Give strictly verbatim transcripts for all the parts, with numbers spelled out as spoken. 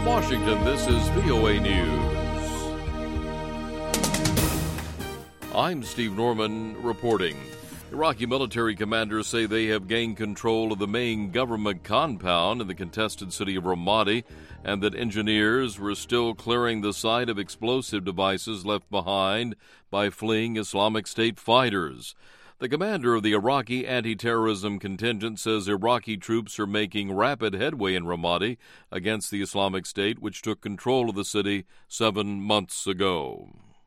Washington, this is V O A News. I'm Steve Norman reporting. Iraqi military commanders say they have gained control of the main government compound in the contested city of Ramadi, and that engineers were still clearing the site of explosive devices left behind by fleeing Islamic State fighters. The commander of the Iraqi anti-terrorism contingent says Iraqi troops are making rapid headway in Ramadi against the Islamic State, which took control of the city seven months ago.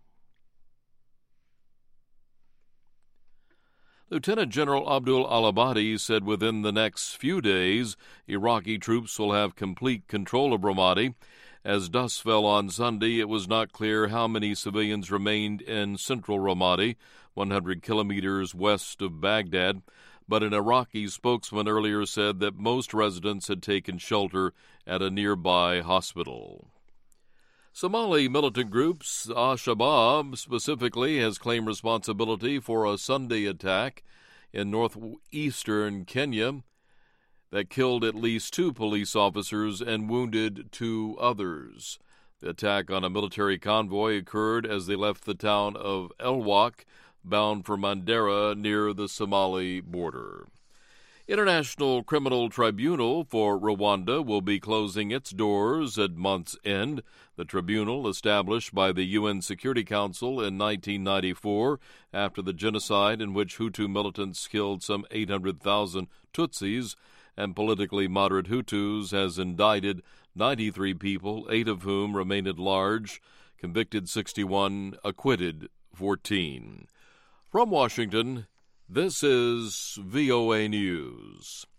Lieutenant General Abdul al-Abadi said within the next few days, Iraqi troops will have complete control of Ramadi. As dusk fell on Sunday, it was not clear how many civilians remained in central Ramadi, one hundred kilometers west of Baghdad, but an Iraqi spokesman earlier said that most residents had taken shelter at a nearby hospital. Somali militant groups, Al-Shabaab specifically, has claimed responsibility for a Sunday attack in northeastern Kenya that killed at least two police officers and wounded two others. The attack on a military convoy occurred as they left the town of Elwak, bound for Mandera near the Somali border. International Criminal Tribunal for Rwanda will be closing its doors at month's end. The tribunal, established by the U N Security Council in nineteen ninety-four after the genocide in which Hutu militants killed some eight hundred thousand Tutsis and politically moderate Hutus, has indicted ninety-three people, eight of whom remain at large, convicted sixty-one, acquitted fourteen. From Washington, this is V O A News.